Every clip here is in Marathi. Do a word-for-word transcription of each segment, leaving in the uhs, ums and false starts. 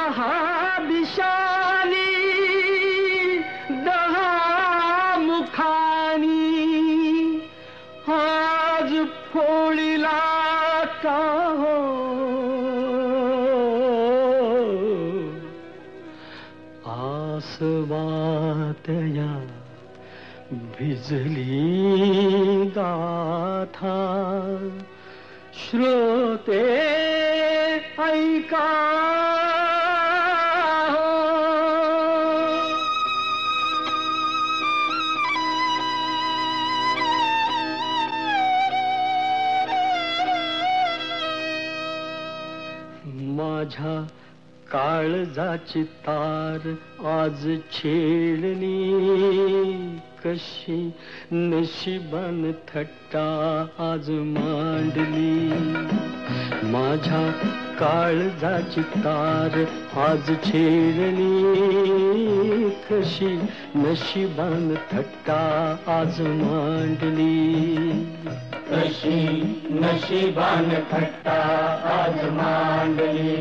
दहा दिशानी दहा मुखानी आज फोळीला का हो आसवातया भिजली गाथा श्रोते ऐका माझ्या काळजाची तार आज छेडली कशी नशिबान थट्टा आज मांडली माझ्या काळजाची तार आज छेडली कशी नशिबान थट्टा आज मांडली कशी नशिबान थट्टा आज मांडली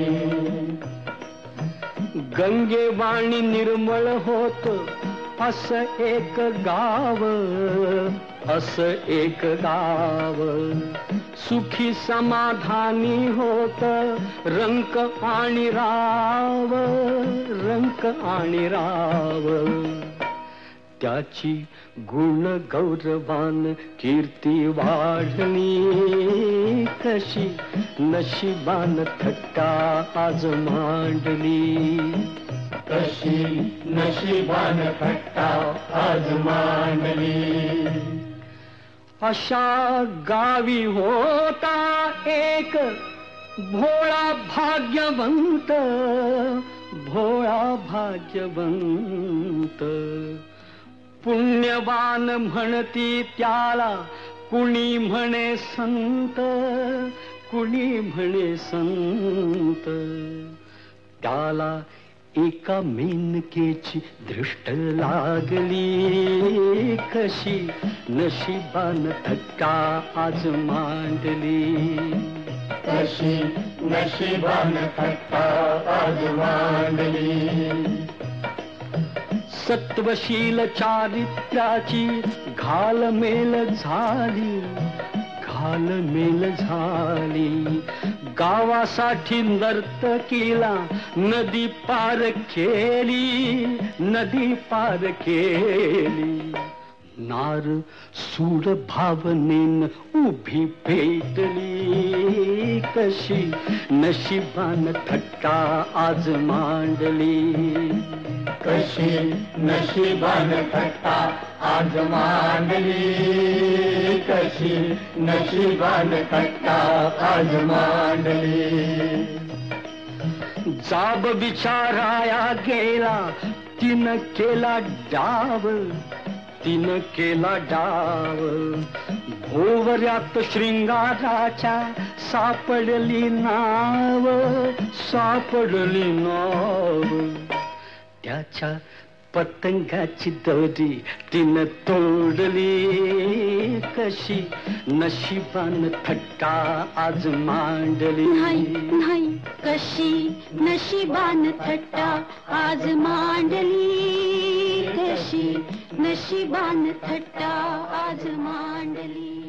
गंगेवाणी निर्मळ होत असं एक गाव असं एक गाव सुखी समाधानी होत रंक आणि राव रंक आणि राव त्याची गुण गौरवान कीर्ती वाढली कशी नशिबान थट्टा आज मांडली कशी नशिबान थट्टा आज मांडली अशा गावी होता एक भोळा भाग्यवंत भोळा भाग्यवंत पुण्यवान म्हणती त्याला कुणी म्हणे संत कुणी म्हणे संत त्याला एका मेनकेची दृष्ट लागली कशी नशिबान थट्टा आज मांडली कशी नशिबान थट्टा आज मांडली सत्वशील चारित्र्याची घालमेल झाली घालमेल झाली गावासाठी नर्तकीला नदी पार केली नदी पार केली नार सूड भावनेन उभी पेटली कशी नशिबान थट्टा आज मांडली कशी नशिबान थट्टा आज मांडली कशी नशिबान थट्टा आज मांडली जाब विचाराया गेला तिनं केला डाव तिनं केला डाव भोवऱ्यात श्रृंगाराच्या सापडली नाव सापडली नाव त्याच्या पतंगाची दोरी तिनं तोडली कशी नशिबान थट्टा आज मांडली नाही नाही कशी नशिबान थट्टा आज मांडली कशी नशिबान थट्टा आज मांडली